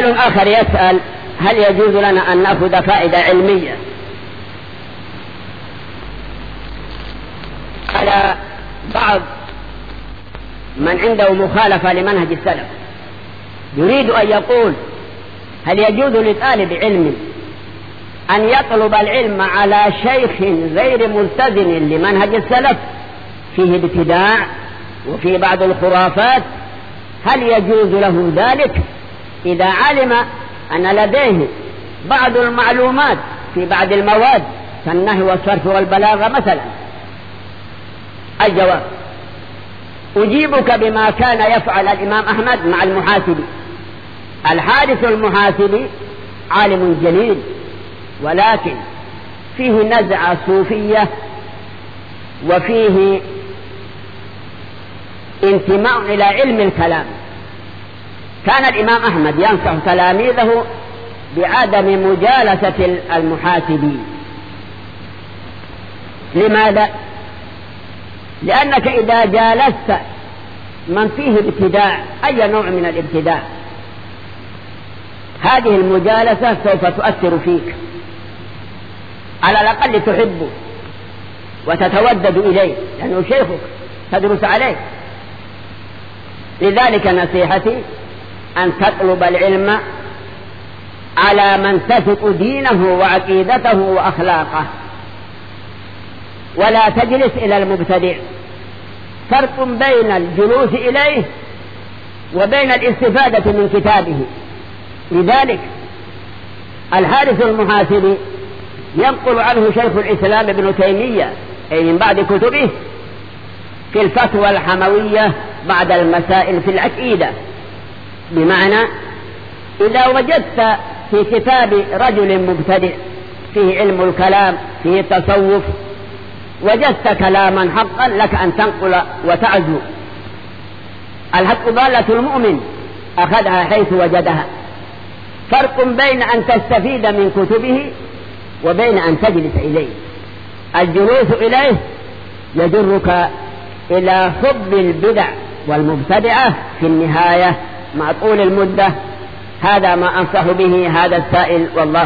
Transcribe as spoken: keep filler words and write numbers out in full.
سائل آخر يسأل: هل يجوز لنا أن نأخذ فائدة علمية على بعض من عنده مخالفة لمنهج السلف؟ يريد أن يقول: هل يجوز لطالب علم أن يطلب العلم على شيخ غير ملتزم لمنهج السلف فيه ابتداع وفي بعض الخرافات؟ هل يجوز له ذلك إذا علم أن لديه بعض المعلومات في بعض المواد كالنحو والصرف والبلاغة مثلا؟ الجواب: أجيبك بما كان يفعل الإمام أحمد مع المحاسبي. الحارث المحاسبي عالم جليل، ولكن فيه نزعة صوفية وفيه انتماء إلى علم الكلام. كان الإمام أحمد ينصح تلاميذه بعدم مجالسة المحاسبين. لماذا؟ لأنك إذا جالست من فيه ابتداع، أي نوع من الابتداع، هذه المجالسة سوف تؤثر فيك، على الأقل تحبه وتتودد إليه لأنه شيخك تدرس عليه. لذلك نصيحتي أن تطلب العلم على من تثق دينه وعقيدته وأخلاقه، ولا تجلس إلى المبتدع. فرق بين الجلوس إليه وبين الاستفادة من كتابه. لذلك الحارث المحاسبي ينقل عنه شيخ الإسلام ابن تيمية أي من بعد كتبه في الفتوى الحموية بعد المسائل في العقيدة، بمعنى إذا وجدت في كتاب رجل مبتدئ فيه علم الكلام فيه التصوف، وجدت كلاما حقا لك أن تنقل وتعزو. الحق ضالة المؤمن أخذها حيث وجدها. فرق بين أن تستفيد من كتبه وبين أن تجلس إليه. الجلوس إليه يجرك إلى حب البدع والمبتدعة في النهاية مع طول المدة. هذا ما أنصح به هذا السائل، والله